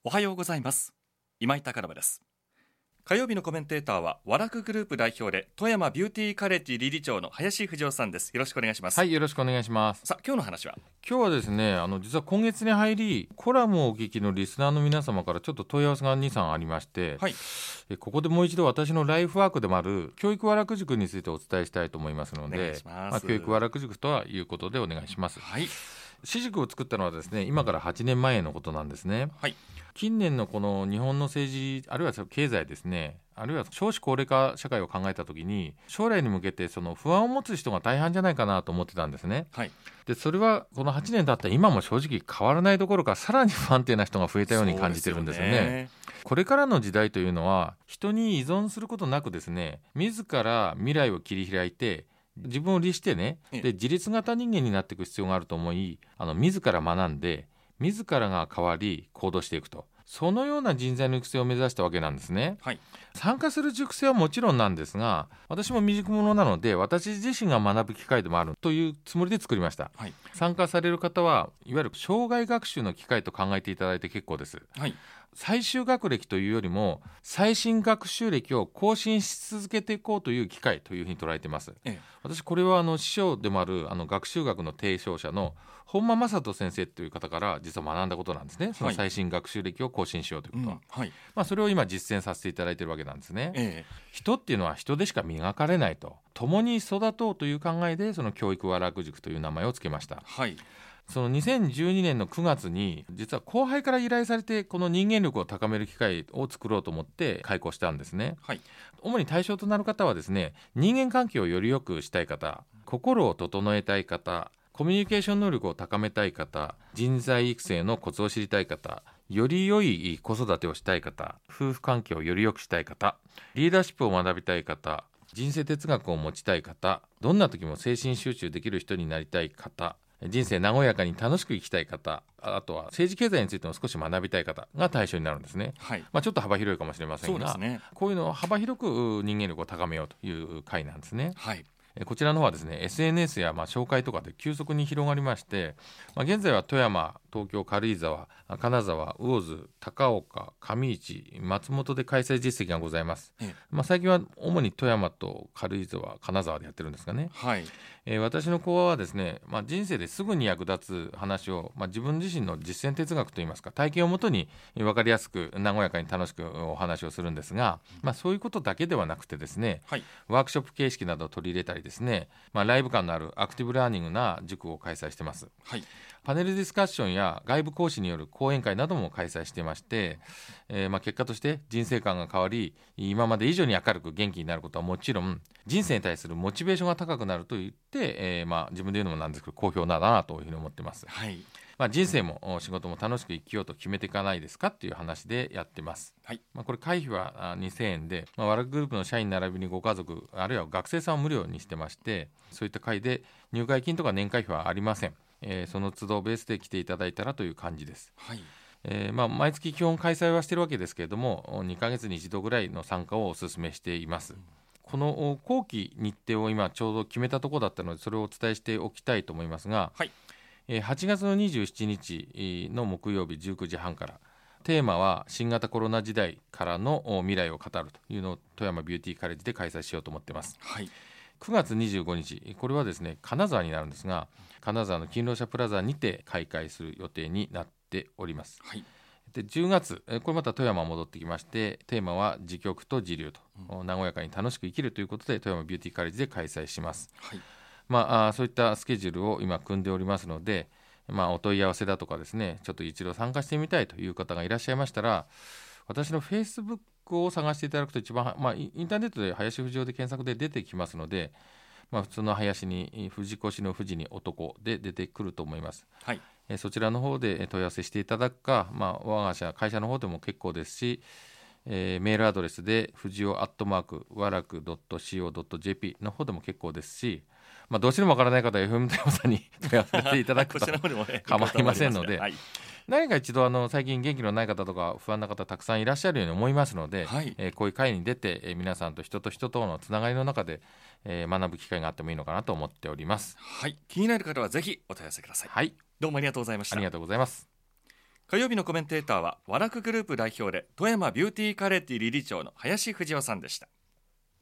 おはようございます。今井隆信です。火曜日のコメンテーターは和楽グループ代表で富山ビューティーカレッジ理事長の林藤夫さんです。よろしくお願いします。 はい、よろしくお願いします。 さあ今日の話は今日はですね、実は今月に入りコラムをお聞きのリスナーの皆様からちょっと問い合わせが2、3ありまして、 はい、 ここでもう一度私のライフワークでもある教育和楽塾についてお伝えしたいと思いますのお願で、 いします。 教育和楽塾とはいうことでお願いします。 はい、 私塾を作ったのはですね、今から8年前のことなんですね。 はい、 近年のこの日本の政治あるいは経済ですね、あるいは少子高齢化社会を考えたときに将来に向けてその不安を持つ人が大半じゃないかなと思ってたんですね。 はい、 でそれはこの8年経った今も正直変わらないどころかさらに不安定な人が増えたように感じてるんですよね。これからの時代というのは人に依存することなくですね、自ら未来を切り開いて自分を律してね、で自立型人間になっていく必要があると思い、自ら学んで自らが変わり行動していくと、そのような人材の育成を目指したわけなんですね。 はい、 参加する塾生はもちろんなんですが、私も未熟者なので私自身が学ぶ機会でもあるというつもりで作りました。 はい、 参加される方はいわゆる生涯学習の機会と考えていただいて結構です。 はい、 最終学歴というよりも最新学習歴を更新し続けていこうという機会というふうに捉えています。私これは師匠でもある学習学の提唱者の本間正人先生という方から実は学んだことなんですね。その最新学習歴を更新しようということは、 はいそれを今実践させていただいているわけなんですね。人っていうのは人でしか磨かれないと、共に育とうという考えでその教育和楽塾という名前をつけました。 はい、 その2012年の9月に実は後輩から依頼されてこの人間力を高める機会を作ろうと思って開講したんですね。 はい、 主に対象となる方はですね、人間関係をより良くしたい方、心を整えたい方、コミュニケーション能力を高めたい方、人材育成のコツを知りたい方、より良い子育てをしたい方、夫婦関係をより良くしたい方、リーダーシップを学びたい方、人生哲学を持ちたい方、どんな時も精神集中できる人になりたい方、人生和やかに楽しく生きたい方、あとは政治経済についても少し学びたい方が対象になるんですね。 はい、 ちょっと幅広いかもしれませんが、 そうですね、 こういうのを幅広く人間力を高めようという会なんですね。 はい、 こちらの方はですね SNS や紹介とかで急速に広がりまして、現在は富山、東京、軽井沢、金沢、魚津、高岡、上市、松本で開催実績がございます。最近は主に富山と軽井沢、金沢でやってるんですかね。 はい、 私の講話はですね、人生ですぐに役立つ話を、自分自身の実践哲学といいますか体験をもとに分かりやすく和やかに楽しくお話をするんですが、そういうことだけではなくてですね、 はい、 ワークショップ形式などを取り入れたりですね、ライブ感のあるアクティブラーニングな塾を開催しています。 はい、 パネルディスカッションや外部講師による講演会なども開催していまして、結果として人生観が変わり今まで以上に明るく元気になることはもちろん、人生に対するモチベーションが高くなると言って、自分で言うのもなんですけど好評だなというふうに思っています。 はい、 人生も仕事も楽しく生きようと決めていかないですかっていう話でやってます。 はい、 これ会費は2000円で、和楽グループの社員並びにご家族あるいは学生さんを無料にしてまして、そういった会で入会金とか年会費はありません。その都度ベースで来ていただいたらという感じです。 はい、 毎月基本開催はしているわけですけれども、2ヶ月に1度ぐらいの参加をお勧めしています。この後期日程を今ちょうど決めたところだったのでそれをお伝えしておきたいと思いますが、 はい、 8月の27日の木曜日19時半から、テーマは新型コロナ時代からの未来を語るというのを富山ビューティーカレッジで開催しようと思っています。 はい、 9月25日、これはですね金沢になるんですが、金沢の勤労者プラザにて開会する予定になっております。 はい、 で10月、これまた富山戻ってきまして、テーマは自極と自流と、和やかに楽しく生きるということで富山ビューティーカレッジで開催します。 はい、 そういったスケジュールを今組んでおりますので、お問い合わせだとかですね、ちょっと一度参加してみたいという方がいらっしゃいましたら、私の Facebook を探していただくと一番、インターネットで林藤夫で検索で出てきますので、普通の林に藤越の藤に男で出てくると思います。 はい、 そちらの方で問い合わせしていただくか、我が社会社の方でも結構ですし、メールアドレスで藤尾わらく .co.jp の方でも結構ですし、どうしてもわからない方は FM 富山さんに問い合わせていただくと構いませんので、何か一度最近元気のない方とか不安な方たくさんいらっしゃるように思いますので、こういう会に出て、皆さんと人と人とのつながりの中で、学ぶ機会があってもいいのかなと思っております。 はい、気になる方はぜひお問い合わせください。 はい、 どうもありがとうございました。 ありがとうございます。 火曜日のコメンテーターは和楽グループ代表で富山ビューティーカレッジ理事長の林藤夫さんでした。